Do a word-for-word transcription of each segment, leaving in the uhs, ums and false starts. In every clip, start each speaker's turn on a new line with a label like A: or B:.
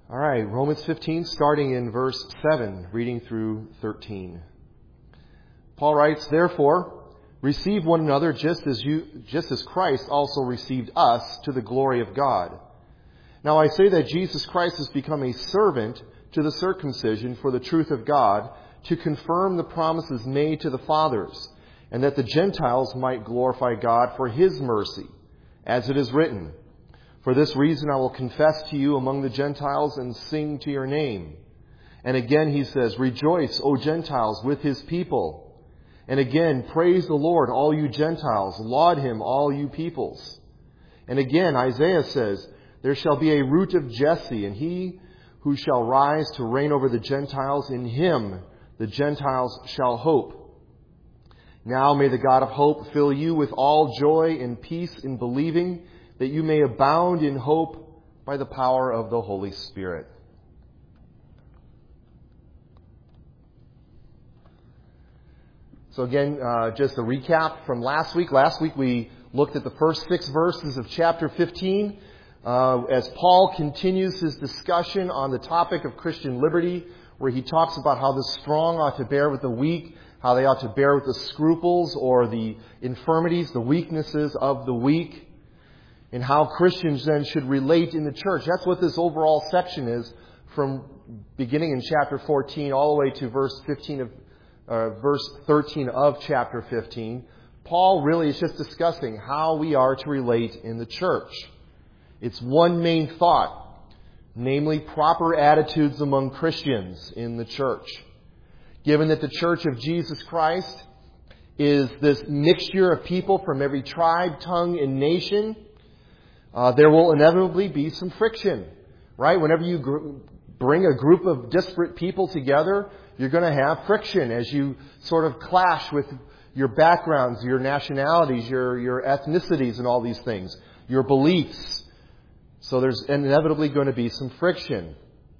A: All right, Romans fifteen, starting in verse seven, reading through thirteen. Paul writes, "Therefore, receive one another just as you, just as Christ also received us to the glory of God. Now I say that Jesus Christ has become a servant to the circumcision for the truth of God, to confirm the promises made to the fathers, and that the Gentiles might glorify God for His mercy, as it is written, for this reason I will confess to you among the Gentiles and sing to your name. And again he says, rejoice, O Gentiles, with His people. And again, praise the Lord, all you Gentiles. Laud Him, all you peoples. And again, Isaiah says, there shall be a root of Jesse, and he who shall rise to reign over the Gentiles, in Him the Gentiles shall hope. Now may the God of hope fill you with all joy and peace in believing, that you may abound in hope by the power of the Holy Spirit." So again, uh, just a recap from last week. Last week we looked at the first six verses of chapter fifteen uh, as Paul continues his discussion on the topic of Christian liberty, where he talks about how the strong ought to bear with the weak, how they ought to bear with the scruples or the infirmities, the weaknesses of the weak, and how Christians then should relate in the church. That's what this overall section is, from beginning in chapter fourteen all the way to verse fifteen of uh, verse thirteen of chapter fifteen. Paul really is just discussing how we are to relate in the church. It's one main thought, namely proper attitudes among Christians in the church. Given that the church of Jesus Christ is this mixture of people from every tribe, tongue, and nation, Uh, there will inevitably be some friction, right? Whenever you gr- bring a group of disparate people together, you're going to have friction as you sort of clash with your backgrounds, your nationalities, your, your ethnicities, and all these things, your beliefs. So there's inevitably going to be some friction.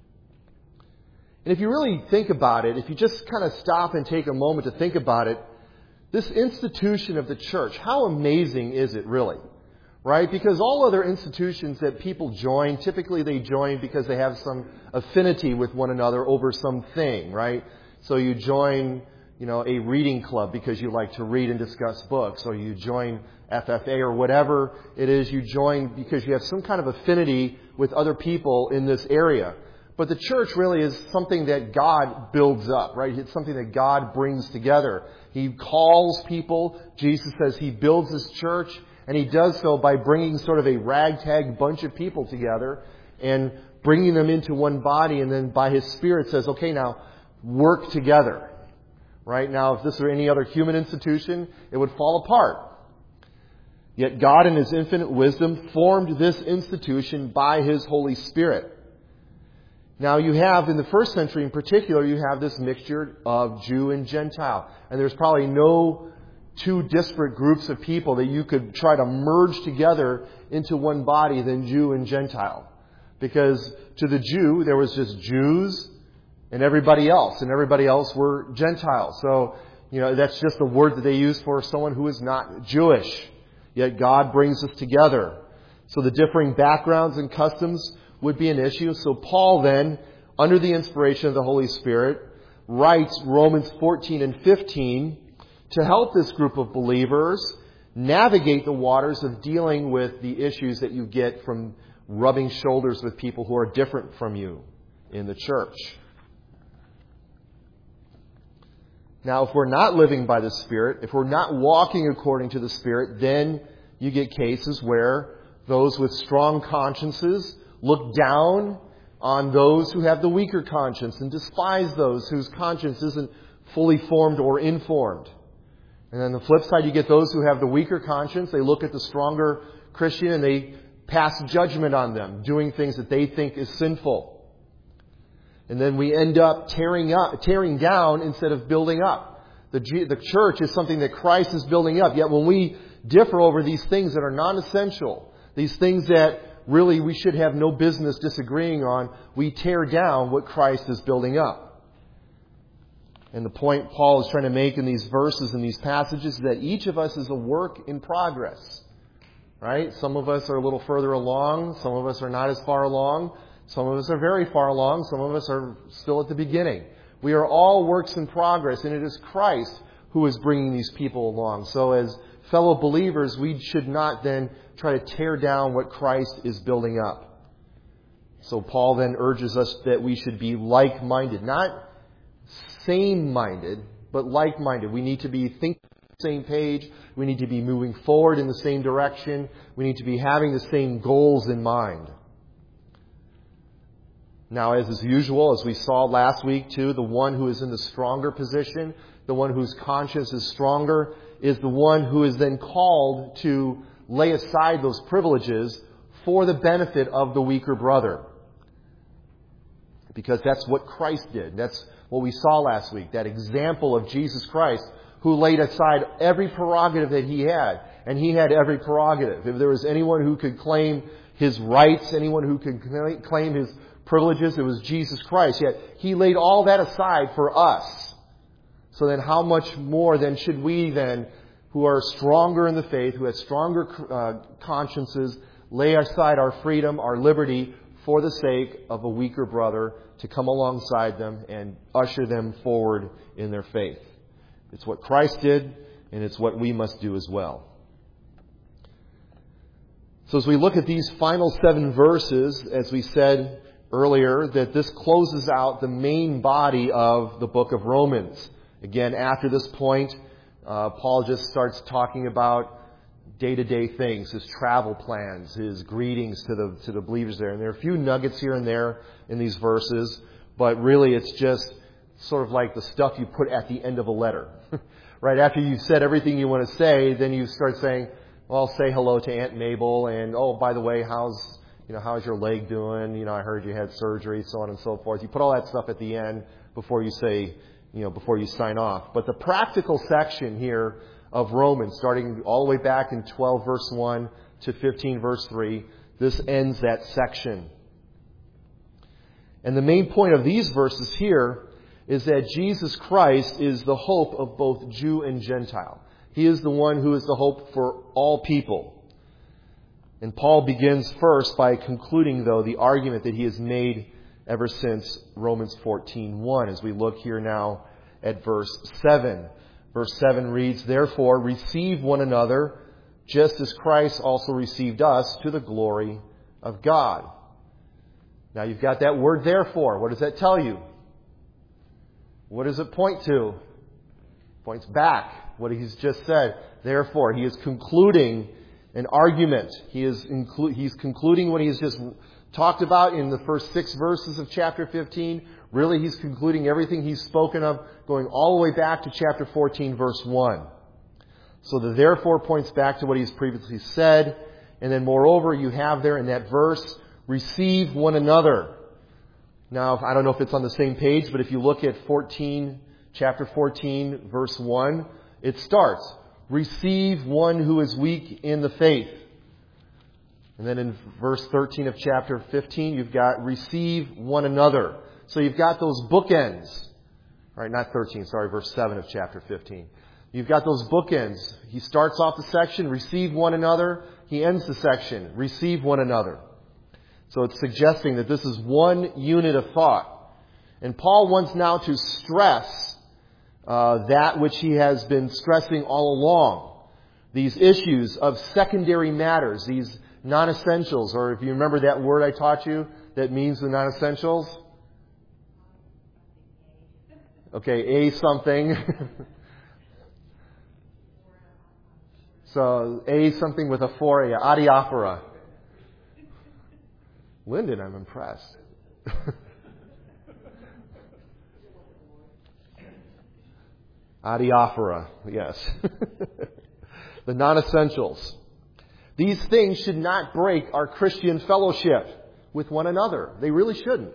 A: And if you really think about it, if you just kind of stop and take a moment to think about it, this institution of the church, how amazing is it really? Right? Because all other institutions that people join, typically they join because they have some affinity with one another over something, right? So you join, you know, a reading club because you like to read and discuss books, or you join F F A or whatever it is you join because you have some kind of affinity with other people in this area. But the church really is something that God builds up, right? It's something that God brings together. He calls people. Jesus says He builds His church. And He does so by bringing sort of a ragtag bunch of people together and bringing them into one body. And then by His Spirit says, okay, now work together. Right? Now, if this were any other human institution, it would fall apart. Yet God in His infinite wisdom formed this institution by His Holy Spirit. Now you have, in the first century in particular, you have this mixture of Jew and Gentile. And there's probably no two disparate groups of people that you could try to merge together into one body than Jew and Gentile. Because to the Jew, there was just Jews and everybody else, and everybody else were Gentiles. So, you know, that's just the word that they use for someone who is not Jewish. Yet God brings us together. So the differing backgrounds and customs would be an issue. So Paul then, under the inspiration of the Holy Spirit, writes Romans fourteen and fifteen to help this group of believers navigate the waters of dealing with the issues that you get from rubbing shoulders with people who are different from you in the church. Now, if we're not living by the Spirit, if we're not walking according to the Spirit, then you get cases where those with strong consciences look down on those who have the weaker conscience and despise those whose conscience isn't fully formed or informed. And on the flip side, you get those who have the weaker conscience. They look at the stronger Christian and they pass judgment on them, doing things that they think is sinful. And then we end up tearing up, tearing down instead of building up. The, the church is something that Christ is building up. Yet when we differ over these things that are non-essential, these things that really we should have no business disagreeing on, we tear down what Christ is building up. And the point Paul is trying to make in these verses and these passages is that each of us is a work in progress. Right? Some of us are a little further along. Some of us are not as far along. Some of us are very far along. Some of us are still at the beginning. We are all works in progress, and it is Christ who is bringing these people along. So as fellow believers, we should not then try to tear down what Christ is building up. So Paul then urges us that we should be like-minded, not same-minded, but like-minded. We need to be thinking on the same page. We need to be moving forward in the same direction. We need to be having the same goals in mind. Now, as is usual, as we saw last week too, the one who is in the stronger position, the one whose conscience is stronger, is the one who is then called to lay aside those privileges for the benefit of the weaker brother. Because that's what Christ did. That's what we saw last week. That example of Jesus Christ, who laid aside every prerogative that he had. And he had every prerogative. If there was anyone who could claim his rights, anyone who could claim his privileges, it was Jesus Christ. Yet he laid all that aside for us. So then how much more then should we then, who are stronger in the faith, who have stronger uh, consciences, lay aside our freedom, our liberty, for the sake of a weaker brother, to come alongside them and usher them forward in their faith. It's what Christ did, and it's what we must do as well. So as we look at these final seven verses, as we said earlier, that this closes out the main body of the book of Romans. Again, after this point, uh, Paul just starts talking about day-to-day things, his travel plans, his greetings to the to the believers there. And there are a few nuggets here and there in these verses, but really it's just sort of like the stuff you put at the end of a letter. Right after you've said everything you want to say, then you start saying, well, say hello to Aunt Mabel, and oh, by the way, how's you know how's your leg doing? You know, I heard you had surgery, so on and so forth. You put all that stuff at the end before you say, you know, before you sign off. But the practical section here of Romans, starting all the way back in twelve verse one to fifteen verse three, this ends that section. And the main point of these verses here is that Jesus Christ is the hope of both Jew and Gentile. He is the one who is the hope for all people. And Paul begins first by concluding, though, the argument that he has made ever since Romans fourteen one, as we look here now at verse seven. Verse seven reads, "Therefore receive one another, just as Christ also received us, to the glory of God." Now you've got that word "therefore." What does that tell you? What does it point to? It points back what he's just said. Therefore, he is concluding an argument. He is inclu- he's concluding what he has just talked about in the first six verses of chapter fifteen. Really, he's concluding everything he's spoken of, going all the way back to chapter fourteen, verse one. So the therefore points back to what he's previously said. And then moreover, you have there in that verse, receive one another. Now, I don't know if it's on the same page, but if you look at fourteen, chapter fourteen, verse one, it starts, receive one who is weak in the faith. And then in verse thirteen of chapter fifteen, you've got receive one another. So you've got those bookends. All right, not thirteen, sorry, verse seven of chapter fifteen. You've got those bookends. He starts off the section, receive one another. He ends the section, receive one another. So it's suggesting that this is one unit of thought. And Paul wants now to stress uh, that which he has been stressing all along. These issues of secondary matters, these non-essentials, or if you remember that word I taught you that means the non-essentials. Okay, a something. So, a something with a foria, adiaphora. Lyndon, I'm impressed. Adiaphora, yes. The non-essentials. These things should not break our Christian fellowship with one another. They really shouldn't.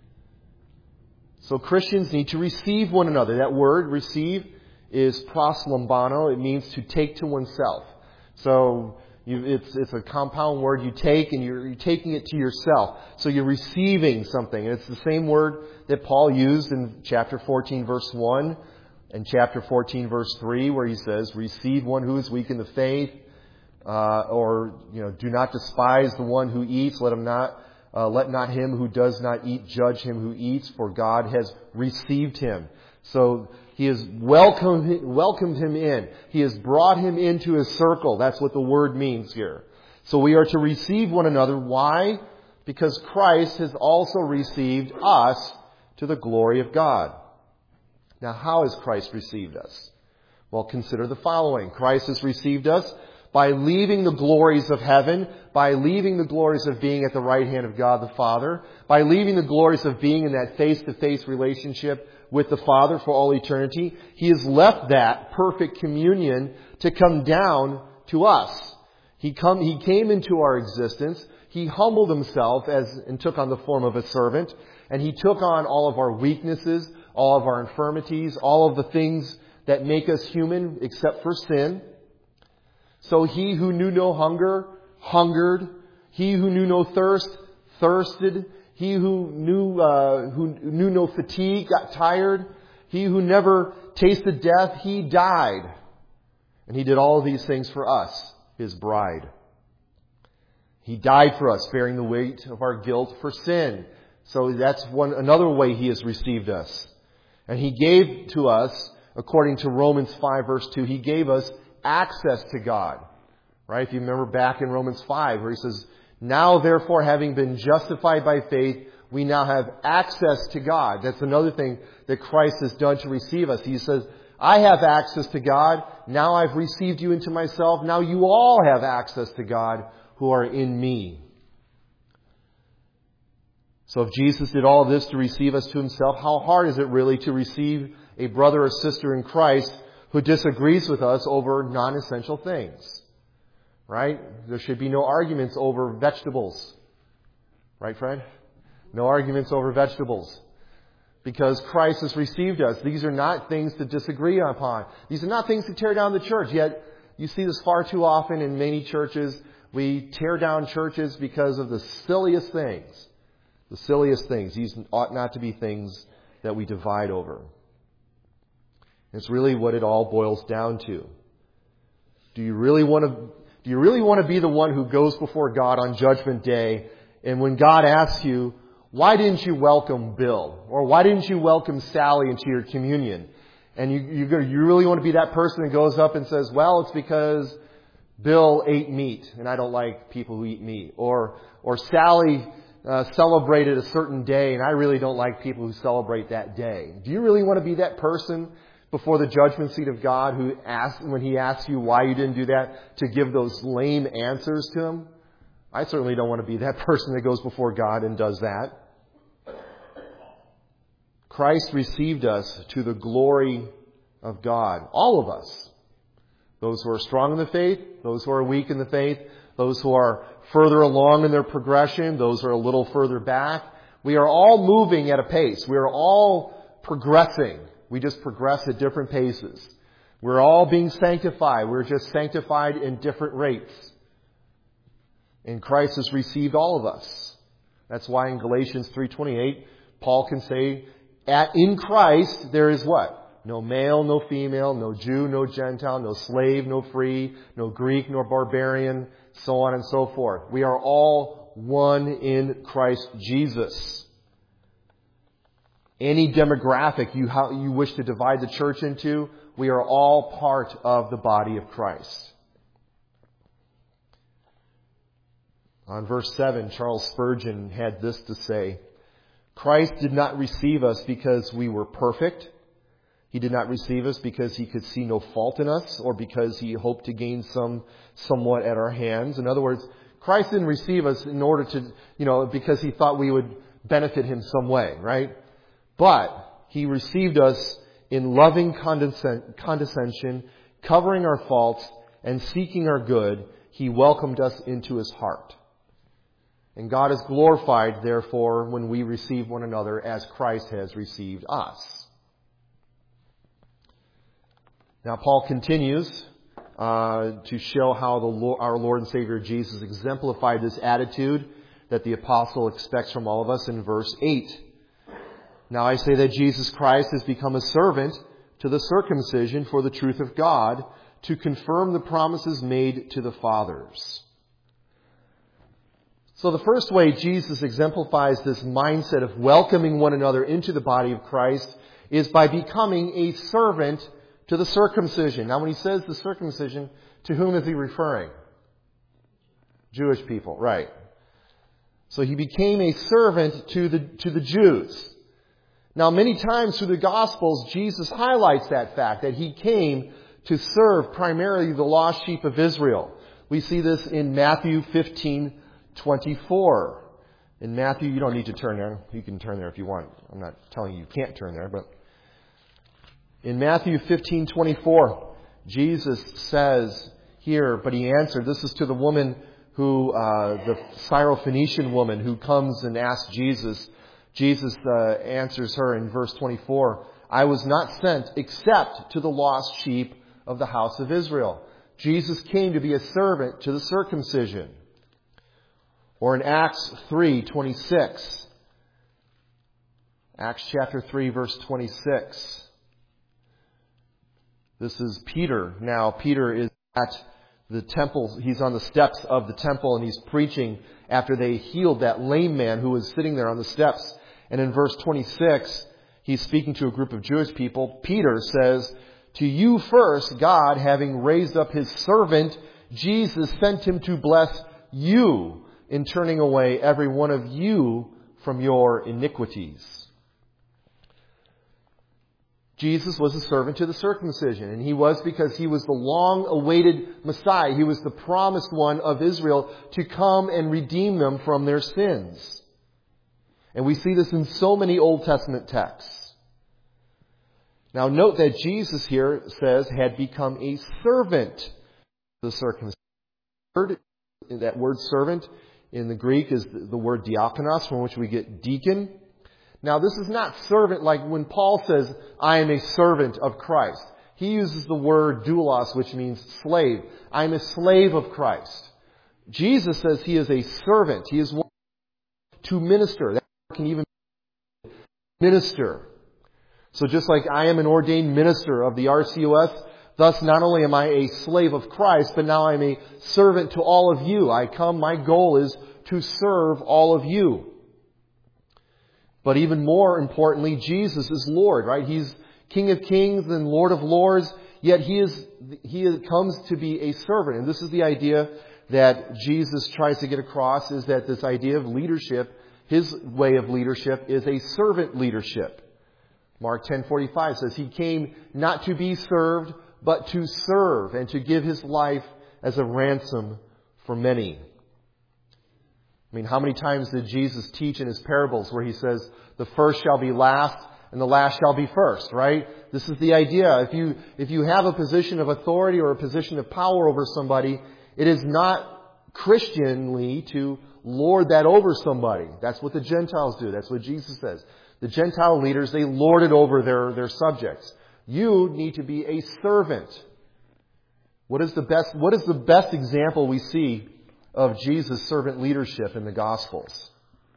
A: So Christians need to receive one another. That word, receive, is proslambano. It means to take to oneself. So you, it's, it's a compound word you take, and you're, you're taking it to yourself. So you're receiving something. And it's the same word that Paul used in chapter fourteen, verse one, and chapter fourteen, verse three, where he says, receive one who is weak in the faith, uh, or, you know, do not despise the one who eats. Let him not Uh, let not him who does not eat judge him who eats, for God has received him. So he has welcomed, welcomed him in. He has brought him into his circle. That's what the word means here. So we are to receive one another. Why? Because Christ has also received us to the glory of God. Now, how has Christ received us? Well, consider the following. Christ has received us by leaving the glories of heaven, by leaving the glories of being at the right hand of God the Father, by leaving the glories of being in that face-to-face relationship with the Father for all eternity. He has left that perfect communion to come down to us. He come, he came into our existence. He humbled himself as and took on the form of a servant, and he took on all of our weaknesses, all of our infirmities, all of the things that make us human except for sin. So he who knew no hunger, hungered. He who knew no thirst, thirsted. He who knew, uh, who knew no fatigue, got tired. He who never tasted death, he died. And he did all of these things for us, his bride. He died for us, bearing the weight of our guilt for sin. So that's one, another way he has received us. And he gave to us, according to Romans five verse two, he gave us access to God. Right? If you remember back in Romans five where he says, now therefore having been justified by faith, we now have access to God. That's another thing that Christ has done to receive us. He says, I have access to God. Now I've received you into myself. Now you all have access to God who are in me. So if Jesus did all of this to receive us to himself, how hard is it really to receive a brother or sister in Christ who disagrees with us over non-essential things? Right? There should be no arguments over vegetables. Right, Fred? No arguments over vegetables. Because Christ has received us. These are not things to disagree upon. These are not things to tear down the church. Yet, you see this far too often in many churches. We tear down churches because of the silliest things. The silliest things. These ought not to be things that we divide over. It's really what it all boils down to. Do you really want to, do you really want to be the one who goes before God on Judgment Day, and when God asks you, why didn't you welcome Bill? Or why didn't you welcome Sally into your communion? And you, you, you really want to be that person that goes up and says, well, it's because Bill ate meat, and I don't like people who eat meat. Or, or Sally uh, celebrated a certain day, and I really don't like people who celebrate that day. Do you really want to be that person before the judgment seat of God who asks, when he asks you why you didn't do that, to give those lame answers to him? I certainly don't want to be that person that goes before God and does that. Christ received us to the glory of God. All of us. Those who are strong in the faith, those who are weak in the faith, those who are further along in their progression, those who are a little further back. We are all moving at a pace. We are all progressing. We just progress at different paces. We're all being sanctified. We're just sanctified in different rates. And Christ has received all of us. That's why in Galatians three twenty-eight, Paul can say, At, in Christ there is what? No male, no female, no Jew, no Gentile, no slave, no free, no Greek, nor barbarian, so on and so forth. We are all one in Christ Jesus. Any demographic you, how you wish to divide the church into, we are all part of the body of Christ. On verse seven, Charles Spurgeon had this to say, Christ did not receive us because we were perfect. He did not receive us because he could see no fault in us or because he hoped to gain some somewhat at our hands. In other words, Christ didn't receive us in order to, you know, because he thought we would benefit him some way, right? But he received us in loving condescension, covering our faults and seeking our good. He welcomed us into his heart. And God is glorified, therefore, when we receive one another as Christ has received us. Now, Paul continues uh, to show how the Lord, our Lord and Savior Jesus exemplified this attitude that the apostle expects from all of us in verse eight. Now I say that Jesus Christ has become a servant to the circumcision for the truth of God, to confirm the promises made to the fathers. So the first way Jesus exemplifies this mindset of welcoming one another into the body of Christ is by becoming a servant to the circumcision. Now when he says the circumcision, to whom is he referring? Jewish people, right. So he became a servant to the, to the Jews. Now many times through the Gospels, Jesus highlights that fact, that he came to serve primarily the lost sheep of Israel. We see this in Matthew fifteen twenty-four. In Matthew, you don't need to turn there. You can turn there if you want. I'm not telling you you can't turn there, but in Matthew fifteen twenty-four, Jesus says here, but he answered, this is to the woman who, uh, the Syrophoenician woman who comes and asks Jesus. Jesus uh, answers her in verse twenty-four, I was not sent except to the lost sheep of the house of Israel. Jesus came to be a servant to the circumcision. Or in Acts three twenty-six. Acts chapter three verse twenty-six. This is Peter. Now Peter is at the temple. He's on the steps of the temple and he's preaching after they healed that lame man who was sitting there on the steps. And in verse twenty-six, he's speaking to a group of Jewish people. Peter says, to you first, God, having raised up his servant, Jesus sent him to bless you in turning away every one of you from your iniquities. Jesus was a servant to the circumcision, and he was because he was the long-awaited Messiah. He was the promised one of Israel to come and redeem them from their sins. And we see this in so many Old Testament texts. Now note that Jesus here says had become a servant to the circumcision. That word servant in the Greek is the word diakonos, from which we get deacon. Now this is not servant like when Paul says, I am a servant of Christ. He uses the word doulos, which means slave. I am a slave of Christ. Jesus says he is a servant. He is one to minister. That word can even minister. So just like I am an ordained minister of the R C O S, thus not only am I a slave of Christ, but now I'm a servant to all of you. I come, my goal is to serve all of you. But even more importantly, Jesus is Lord, right? He's King of Kings and Lord of Lords, yet He is, He is, comes to be a servant. And this is the idea that Jesus tries to get across, is that this idea of leadership, His way of leadership, is a servant leadership. Mark ten forty-five says He came not to be served, but to serve and to give His life as a ransom for many. I mean, how many times did Jesus teach in His parables where He says, the first shall be last and the last shall be first, right? This is the idea. If you, if you have a position of authority or a position of power over somebody, it is not Christianly to lord that over somebody. That's what the Gentiles do. That's what Jesus says. The Gentile leaders, they lord it over their, their subjects. You need to be a servant. What is the best, what is the best example we see of Jesus' servant leadership in the Gospels?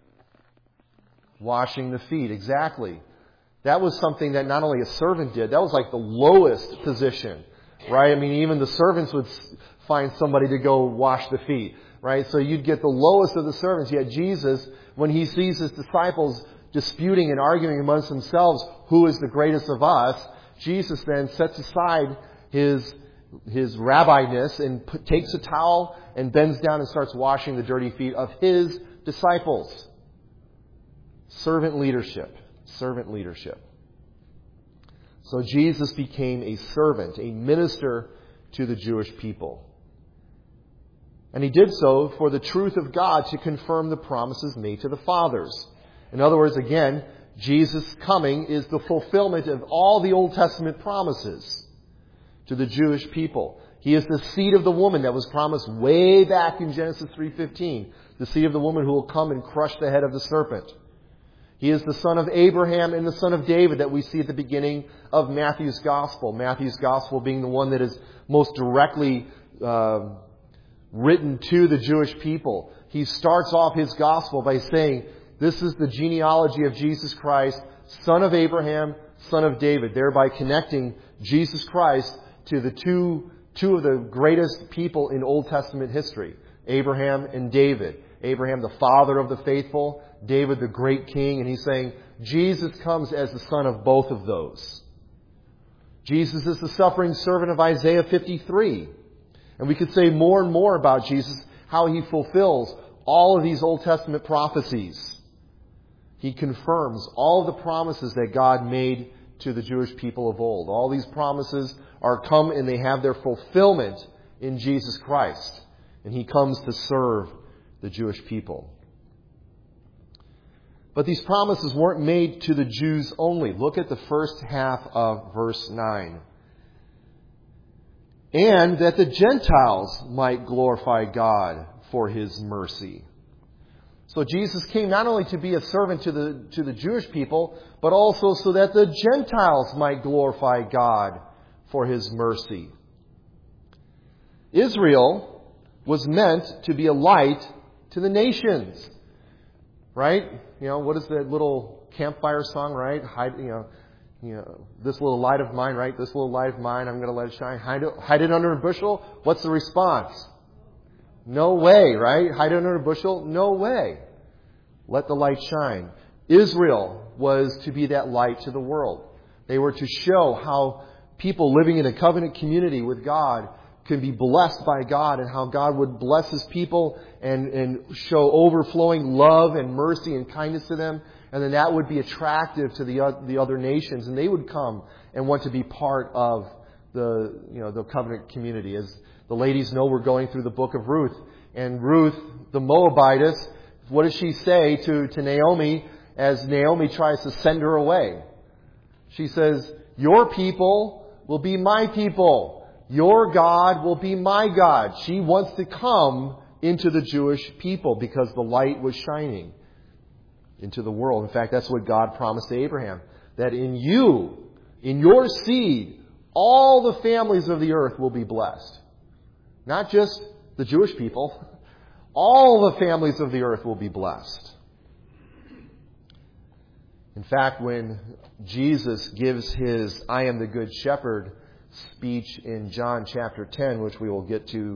A: Washing the feet, exactly. That was something that not only a servant did, that was like the lowest position, right? I mean, even the servants would find somebody to go wash the feet, right? So you'd get the lowest of the servants, yet Jesus, when He sees His disciples disputing and arguing amongst themselves who is the greatest of us, Jesus then sets aside his his rabbi-ness and put, takes a towel and bends down and starts washing the dirty feet of His disciples. Servant leadership. Servant leadership. So Jesus became a servant, a minister to the Jewish people. And He did so for the truth of God to confirm the promises made to the fathers. In other words, again, Jesus' coming is the fulfillment of all the Old Testament promises to the Jewish people. He is the seed of the woman that was promised way back in Genesis three fifteen. The seed of the woman who will come and crush the head of the serpent. He is the son of Abraham and the son of David that we see at the beginning of Matthew's Gospel. Matthew's Gospel being the one that is most directly uh, written to the Jewish people. He starts off his Gospel by saying, this is the genealogy of Jesus Christ, son of Abraham, son of David, thereby connecting Jesus Christ to the two, two of the greatest people in Old Testament history, Abraham and David. Abraham, the father of the faithful, David, the great king, and he's saying Jesus comes as the son of both of those. Jesus is the suffering servant of Isaiah fifty-three. And we could say more and more about Jesus, how he fulfills all of these Old Testament prophecies. He confirms all the promises that God made to the Jewish people of old. All these promises are come and they have their fulfillment in Jesus Christ. And he comes to serve the Jewish people. But these promises weren't made to the Jews only. Look at the first half of verse nine. And that the Gentiles might glorify God for his mercy. So Jesus came not only to be a servant to the, to the Jewish people, but also so that the Gentiles might glorify God for his mercy. Israel was meant to be a light to the nations. Right? You know, what is that little campfire song, right? Hide, you know, you know, this little light of mine, right? This little light of mine, I'm going to let it shine. Hide it, hide it under a bushel. What's the response? No way, right? Hide it under a bushel? No way. Let the light shine. Israel was to be that light to the world. They were to show how people living in a covenant community with God can be blessed by God, and how God would bless his people and, and show overflowing love and mercy and kindness to them. And then that would be attractive to the, the other nations, and they would come and want to be part of the, you know, the covenant community. As the ladies know, we're going through the book of Ruth. And Ruth, the Moabitess, what does she say to, to Naomi as Naomi tries to send her away? She says, your people will be my people. Your God will be my God. She wants to come into the Jewish people because the light was shining into the world. In fact, that's what God promised to Abraham. That in you, in your seed, all the families of the earth will be blessed. Not just the Jewish people. All the families of the earth will be blessed. In fact, when Jesus gives his I am the good shepherd speech in John chapter ten, which we will get to,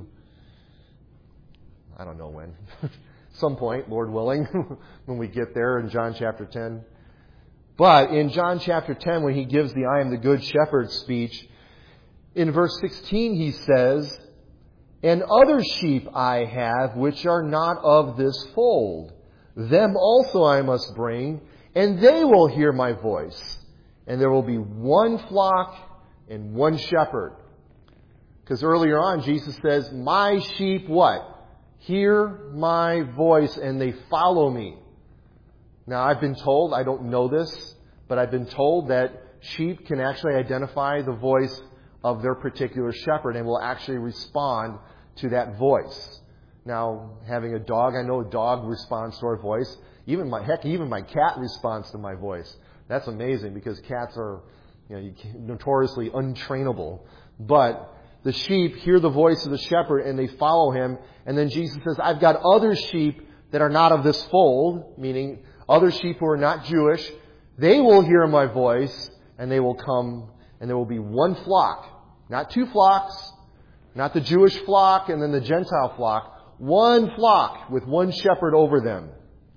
A: I don't know when, some point, Lord willing, when we get there in John chapter ten. But in John chapter ten, when he gives the I am the good shepherd speech, in verse sixteen he says, and other sheep I have which are not of this fold. Them also I must bring, and they will hear my voice. And there will be one flock and one shepherd. Because earlier on Jesus says, my sheep what? Hear my voice and they follow me. Now I've been told, I don't know this, but I've been told that sheep can actually identify the voice of their particular shepherd and will actually respond to that voice. Now, having a dog, I know a dog responds to our voice. Even my, heck, even my cat responds to my voice. That's amazing because cats are, you know, notoriously untrainable. But the sheep hear the voice of the shepherd and they follow him. And then Jesus says, I've got other sheep that are not of this fold, meaning other sheep who are not Jewish. They will hear my voice and they will come, and there will be one flock, not two flocks, not the Jewish flock and then the Gentile flock. One flock with one shepherd over them.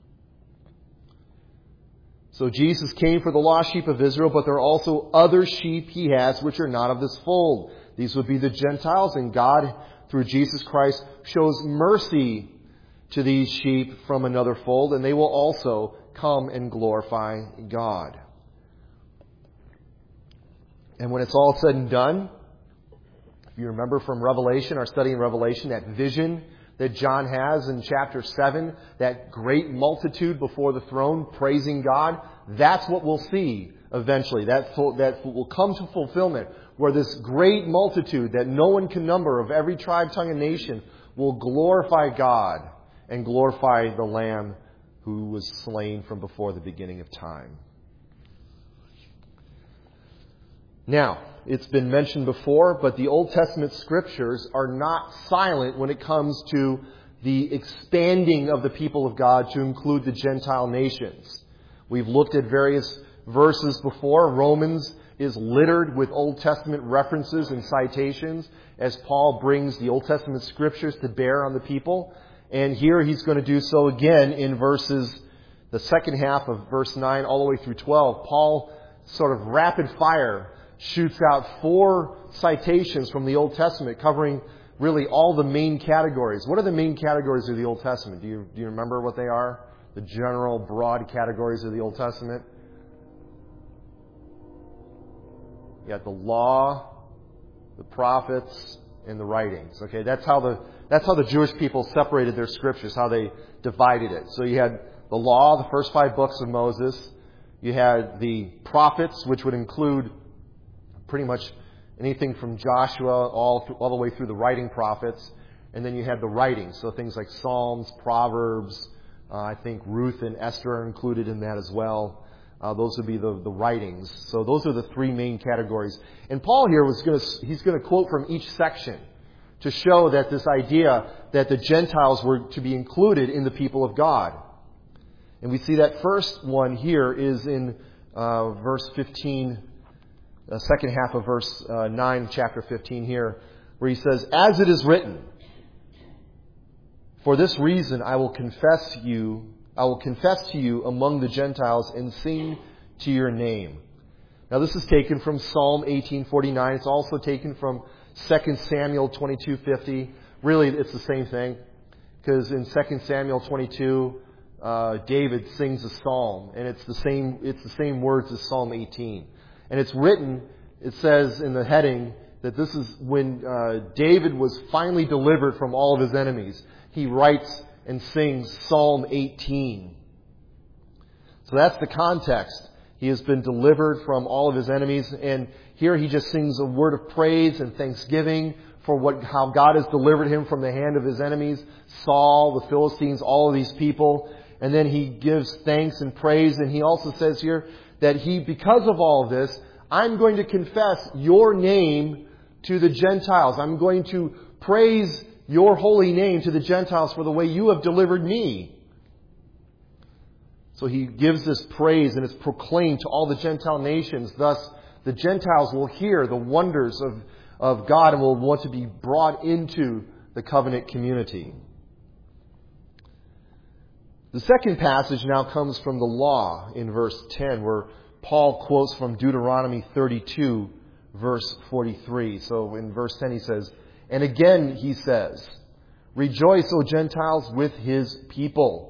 A: So Jesus came for the lost sheep of Israel, but there are also other sheep he has which are not of this fold. These would be the Gentiles, and God, through Jesus Christ, shows mercy to these sheep from another fold, and they will also come and glorify God. And when it's all said and done, if you remember from Revelation, our study in Revelation, that vision that John has in chapter seven, that great multitude before the throne praising God, that's what we'll see eventually. That, that will come to fulfillment, where this great multitude that no one can number of every tribe, tongue, and nation will glorify God and glorify the Lamb who was slain from before the beginning of time. Now, it's been mentioned before, but the Old Testament scriptures are not silent when it comes to the expanding of the people of God to include the Gentile nations. We've looked at various verses before. Romans is littered with Old Testament references and citations as Paul brings the Old Testament scriptures to bear on the people. And here he's going to do so again in verses, the second half of verse nine all the way through twelve. Paul sort of rapid fire shoots out four citations from the Old Testament covering really all the main categories. What are the main categories of the Old Testament? Do you, do you remember what they are? The general, broad categories of the Old Testament? You got the law, the prophets, and the writings. Okay, that's how the that's how the Jewish people separated their scriptures, how they divided it. So you had the law, the first five books of Moses. You had the prophets, which would include pretty much anything from Joshua all through, all the way through the writing prophets. And then you had the writings, so things like Psalms, Proverbs. Uh, I think Ruth and Esther are included in that as well. Uh, those would be the, the writings. So those are the three main categories. And Paul here was going to, he's going to quote from each section to show that this idea that the Gentiles were to be included in the people of God. And we see that first one here is in uh, verse fifteen, the second half of verse uh, nine, chapter fifteen here, where he says, "As it is written, for this reason I will confess you, I will confess to you among the Gentiles and sing to your name." Now this is taken from Psalm eighteen forty-nine. It's also taken from Second Samuel twenty-two fifty. Really, it's the same thing, because in Second Samuel twenty-two, uh, David sings a psalm, and it's the same. It's the same words as Psalm eighteen, and it's written. It says in the heading that this is when uh, David was finally delivered from all of his enemies. He writes and sings Psalm eighteen. So that's the context. He has been delivered from all of his enemies, and here he just sings a word of praise and thanksgiving for what how God has delivered him from the hand of his enemies, Saul, the Philistines, all of these people. And then he gives thanks and praise, and he also says here that he, because of all of this, I'm going to confess your name to the Gentiles. I'm going to praise your holy name to the Gentiles for the way you have delivered me. So he gives this praise, and it's proclaimed to all the Gentile nations. Thus, the Gentiles will hear the wonders of, of God and will want to be brought into the covenant community. The second passage now comes from the law in verse ten, where Paul quotes from Deuteronomy thirty-two, verse forty-three. So in verse ten he says, "And again he says, 'Rejoice, O Gentiles, with his people.'"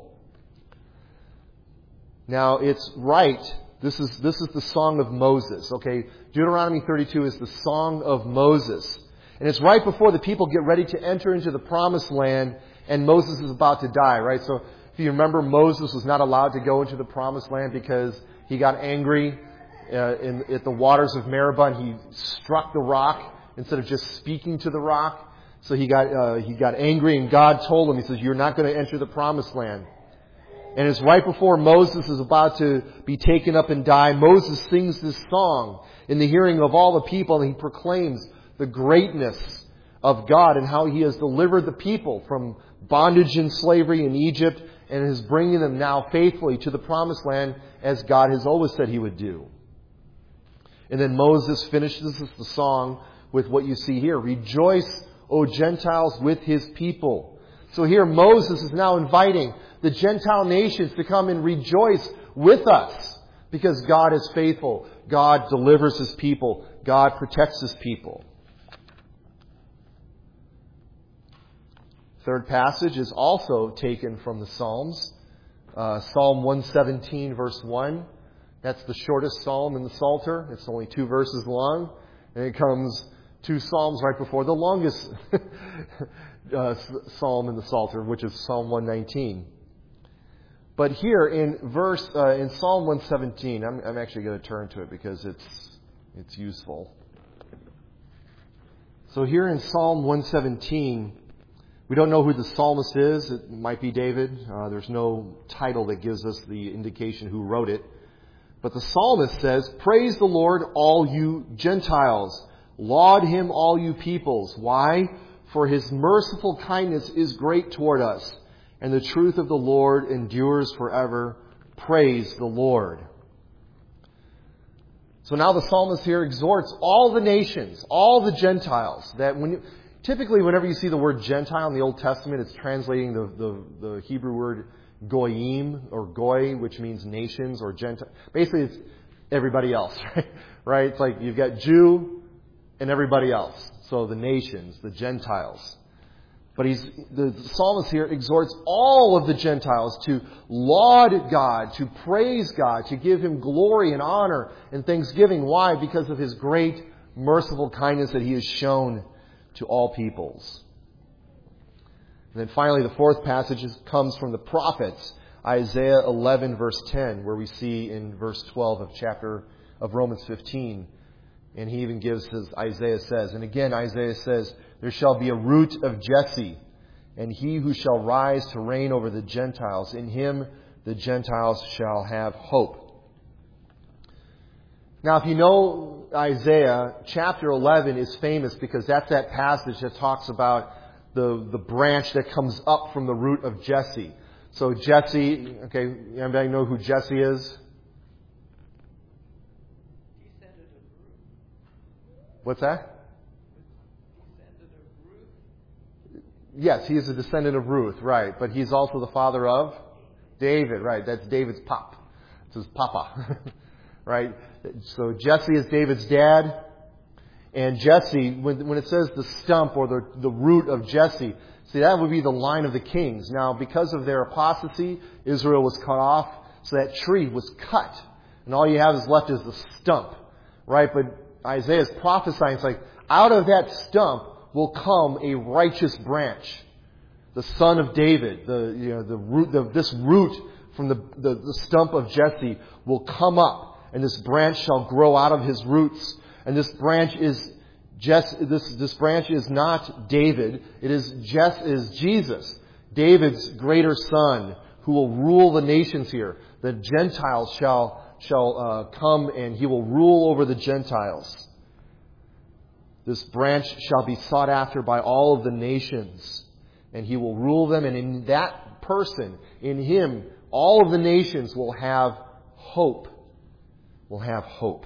A: Now, it's right. This is this is the song of Moses. Okay, Deuteronomy thirty-two is the song of Moses. And it's right before the people get ready to enter into the promised land, and Moses is about to die, right? So if you remember, Moses was not allowed to go into the promised land because he got angry uh, in, at the waters of Meribah, and he struck the rock instead of just speaking to the rock. So he got uh, he got angry, and God told him, he says, "You're not going to enter the promised land." And it's right before Moses is about to be taken up and die. Moses sings this song in the hearing of all the people, and he proclaims the greatness of God and how he has delivered the people from bondage and slavery in Egypt and is bringing them now faithfully to the promised land as God has always said he would do. And then Moses finishes the song with what you see here. "Rejoice, O Gentiles, with his people." So here Moses is now inviting the Gentile nations to come and rejoice with us because God is faithful. God delivers his people. God protects his people. Third passage is also taken from the Psalms. Uh, Psalm one seventeen, verse one. That's the shortest psalm in the Psalter. It's only two verses long. And it comes two psalms right before the longest uh, psalm in the Psalter, which is Psalm one nineteen. But here in verse uh, in Psalm one seventeen, I'm, I'm actually going to turn to it because it's it's useful. So here in Psalm one seventeen, we don't know who the psalmist is. It might be David. Uh, there's no title that gives us the indication who wrote it. But the psalmist says, "Praise the Lord, all you Gentiles. Laud him, all you peoples." Why? "For his merciful kindness is great toward us, and the truth of the Lord endures forever. Praise the Lord." So now the psalmist here exhorts all the nations, all the Gentiles, that when you, typically whenever you see the word Gentile in the Old Testament, it's translating the, the, the Hebrew word goyim or goy, which means nations or Gentile. Basically, it's everybody else, right? Right? It's like you've got Jew and everybody else. So the nations, the Gentiles. But he's, the psalmist here exhorts all of the Gentiles to laud God, to praise God, to give Him glory and honor and thanksgiving. Why? Because of His great merciful kindness that He has shown to all peoples. And then finally, the fourth passage comes from the prophets, Isaiah eleven, verse ten, where we see in verse twelve of chapter of Romans fifteen. And he even gives, as Isaiah says, and again Isaiah says, there shall be a root of Jesse, and he who shall rise to reign over the Gentiles. In him the Gentiles shall have hope. Now, if you know Isaiah, chapter eleven is famous because that's that passage that talks about the, the branch that comes up from the root of Jesse. So Jesse, okay, anybody know who Jesse is? What's that? Yes, he is a descendant of Ruth, right. But he's also the father of David, right. That's David's pop. It's his papa, right. So Jesse is David's dad. And Jesse, when, when it says the stump or the, the root of Jesse, see, that would be the line of the kings. Now, because of their apostasy, Israel was cut off. So that tree was cut. And all you have is left is the stump, right. But Isaiah is prophesying, it's like, out of that stump will come a righteous branch. The son of David, the, you know, the root, the, this root from the, the, the stump of Jesse will come up, and this branch shall grow out of his roots. And this branch is just, this, this branch is not David. It is just, is Jesus, David's greater son, who will rule the nations here. The Gentiles shall shall uh, come, and he will rule over the Gentiles. This branch shall be sought after by all of the nations, and he will rule them, and in that person, in him, all of the nations will have hope. Will have hope.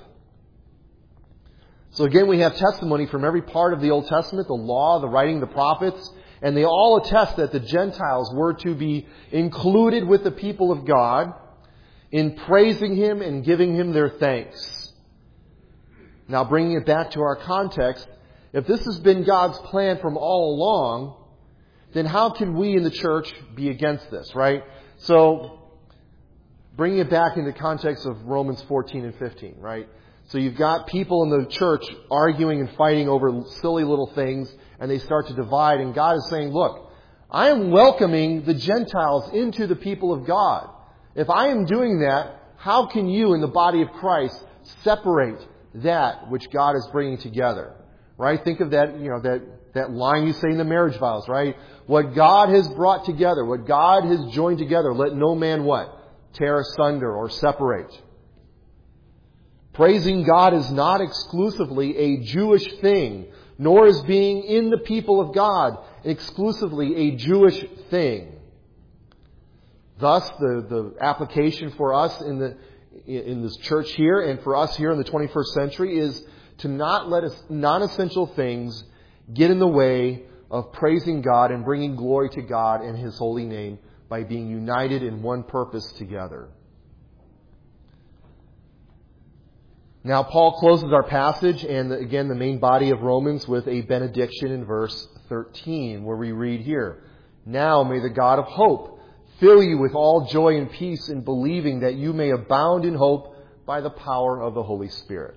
A: So again, we have testimony from every part of the Old Testament, the law, the writing, the prophets, and they all attest that the Gentiles were to be included with the people of God in praising Him and giving Him their thanks. Now, bringing it back to our context, if this has been God's plan from all along, then how can we in the church be against this, right? So, bringing it back in the context of Romans fourteen and fifteen, right? So you've got people in the church arguing and fighting over silly little things, and they start to divide, and God is saying, look, I am welcoming the Gentiles into the people of God. If I am doing that, how can you in the body of Christ separate that which God is bringing together? Right? Think of that, you know, that, that line you say in the marriage vows, right? What God has brought together, what God has joined together, let no man what? Tear asunder or separate. Praising God is not exclusively a Jewish thing, nor is being in the people of God exclusively a Jewish thing. Thus, the, the application for us in the in this church here and for us here in the twenty-first century is to not let us non-essential things get in the way of praising God and bringing glory to God and His holy name by being united in one purpose together. Now, Paul closes our passage and again the main body of Romans with a benediction in verse thirteen, where we read here, "Now may the God of hope fill you with all joy and peace in believing, that you may abound in hope by the power of the Holy Spirit."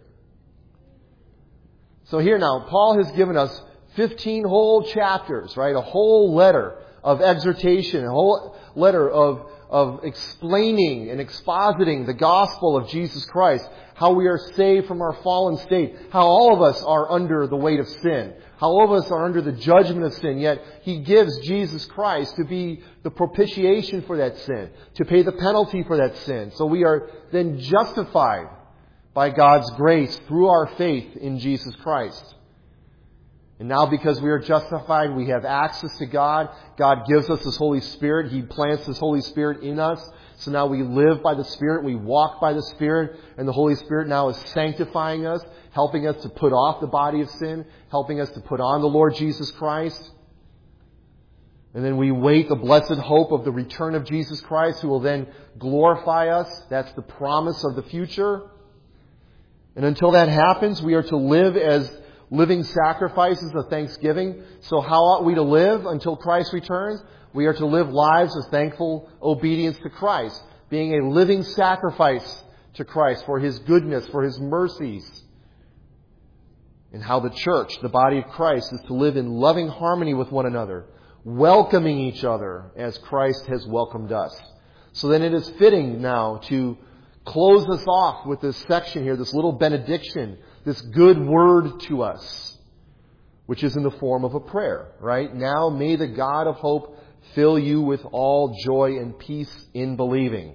A: So here now, Paul has given us fifteen whole chapters, right? A whole letter of exhortation, a whole letter of, of explaining and expositing the gospel of Jesus Christ, how we are saved from our fallen state, how all of us are under the weight of sin, how all of us are under the judgment of sin, yet He gives Jesus Christ to be the propitiation for that sin, to pay the penalty for that sin. So we are then justified by God's grace through our faith in Jesus Christ. And now because we are justified, we have access to God. God gives us His Holy Spirit. He plants His Holy Spirit in us. So now we live by the Spirit. We walk by the Spirit. And the Holy Spirit now is sanctifying us, helping us to put off the body of sin, helping us to put on the Lord Jesus Christ. And then we wait the blessed hope of the return of Jesus Christ, who will then glorify us. That's the promise of the future. And until that happens, we are to live as living sacrifices of thanksgiving. So how ought we to live until Christ returns? We are to live lives of thankful obedience to Christ, being a living sacrifice to Christ for His goodness, for His mercies. And how the church, the body of Christ, is to live in loving harmony with one another, welcoming each other as Christ has welcomed us. So then it is fitting now to close us off with this section here, this little benediction, this good word to us, which is in the form of a prayer, right? Now may the God of hope fill you with all joy and peace in believing.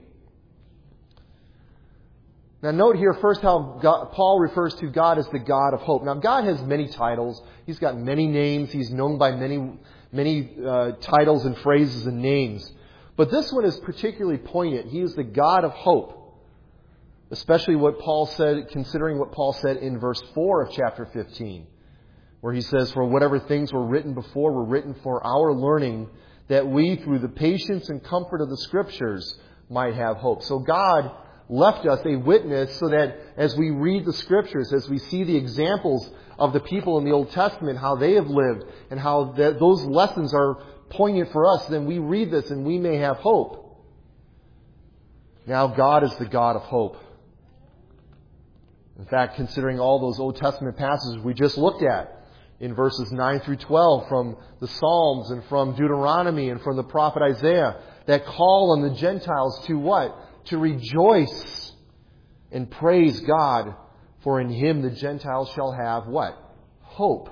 A: Now note here first how God, Paul refers to God as the God of hope. Now God has many titles. He's got many names. He's known by many, many uh, titles and phrases and names. But this one is particularly poignant. He is the God of hope. Especially what Paul said, considering what Paul said in verse four of chapter fifteen, where he says, "For whatever things were written before were written for our learning, that we, through the patience and comfort of the Scriptures, might have hope." So God left us a witness so that as we read the Scriptures, as we see the examples of the people in the Old Testament, how they have lived, and how that those lessons are poignant for us, then we read this and we may have hope. Now God is the God of hope. In fact, considering all those Old Testament passages we just looked at in verses nine through twelve from the Psalms and from Deuteronomy and from the prophet Isaiah that call on the Gentiles to what? To rejoice and praise God, for in Him the Gentiles shall have what? Hope.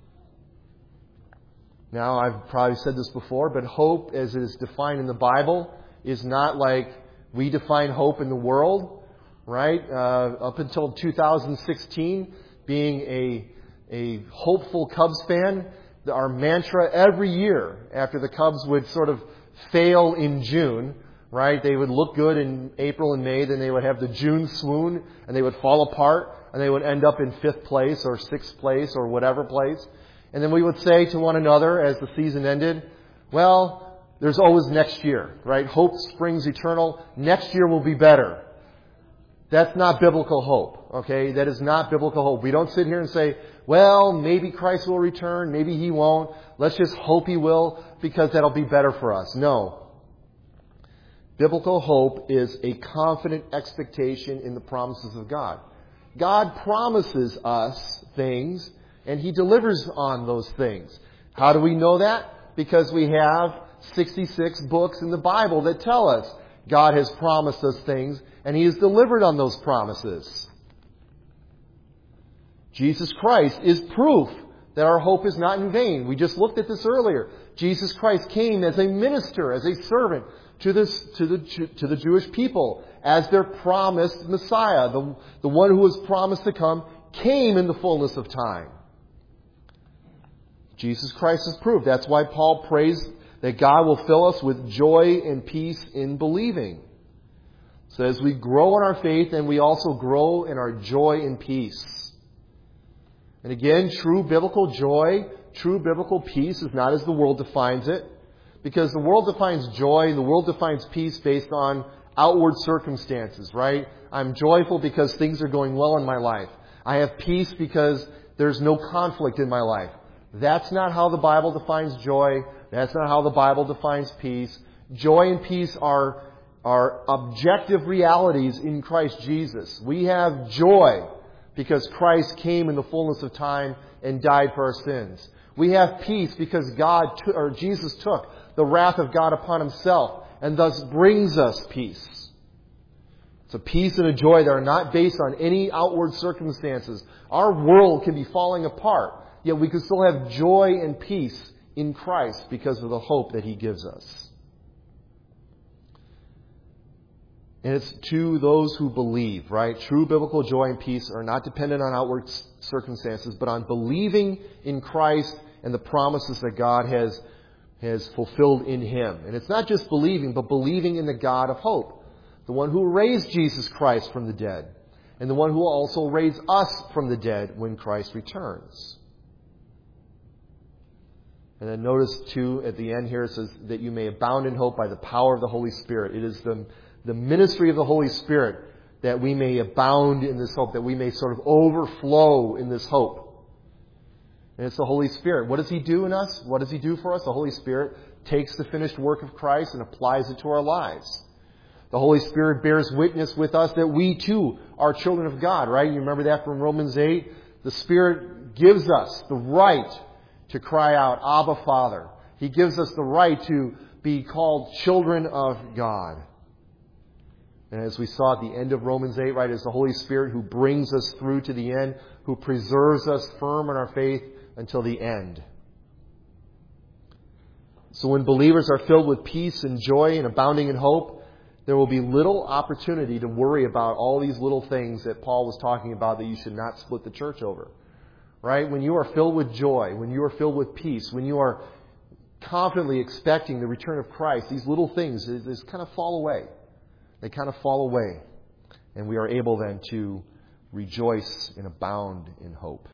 A: Now, I've probably said this before, but hope as it is defined in the Bible is not like we define hope in the world. Right? Uh, up until two thousand sixteen, being a, a hopeful Cubs fan, our mantra every year after the Cubs would sort of fail in June, right? They would look good in April and May, then they would have the June swoon and they would fall apart and they would end up in fifth place or sixth place or whatever place. And then we would say to one another as the season ended, well, there's always next year, right? Hope springs eternal. Next year will be better. That's not biblical hope, okay? That is not biblical hope. We don't sit here and say, well, maybe Christ will return, maybe He won't. Let's just hope He will because that'll be better for us. No. Biblical hope is a confident expectation in the promises of God. God promises us things and He delivers on those things. How do we know that? Because we have sixty-six books in the Bible that tell us God has promised us things and He has delivered on those promises. Jesus Christ is proof that our hope is not in vain. We just looked at this earlier. Jesus Christ came as a minister, as a servant to, this, to, the, to the Jewish people as their promised Messiah. The, the one who was promised to come came in the fullness of time. Jesus Christ is proof. That's why Paul prays that God will fill us with joy and peace in believing. So as we grow in our faith, and we also grow in our joy and peace. And again, true biblical joy, true biblical peace is not as the world defines it. Because the world defines joy, the world defines peace based on outward circumstances, right? I'm joyful because things are going well in my life. I have peace because there's no conflict in my life. That's not how the Bible defines joy. That's not how the Bible defines peace. Joy and peace are, are objective realities in Christ Jesus. We have joy because Christ came in the fullness of time and died for our sins. We have peace because God t- or Jesus took the wrath of God upon Himself and thus brings us peace. It's a peace and a joy that are not based on any outward circumstances. Our world can be falling apart, yet we can still have joy and peace in Christ because of the hope that He gives us. And it's to those who believe, right? True biblical joy and peace are not dependent on outward circumstances, but on believing in Christ and the promises that God has, has fulfilled in Him. And it's not just believing, but believing in the God of hope, the one who raised Jesus Christ from the dead, and the one who will also raise us from the dead when Christ returns. And then notice, too, at the end here, it says that you may abound in hope by the power of the Holy Spirit. It is the, the ministry of the Holy Spirit that we may abound in this hope, that we may sort of overflow in this hope. And it's the Holy Spirit. What does He do in us? What does He do for us? The Holy Spirit takes the finished work of Christ and applies it to our lives. The Holy Spirit bears witness with us that we, too, are children of God, right? You remember that from Romans eight? The Spirit gives us the right to cry out, Abba, Father. He gives us the right to be called children of God. And as we saw at the end of Romans eight, right, it's the Holy Spirit who brings us through to the end, who preserves us firm in our faith until the end. So when believers are filled with peace and joy and abounding in hope, there will be little opportunity to worry about all these little things that Paul was talking about that you should not split the church over. Right? When you are filled with joy, when you are filled with peace, when you are confidently expecting the return of Christ, these little things they just kind of fall away. They kind of fall away. And we are able then to rejoice and abound in hope.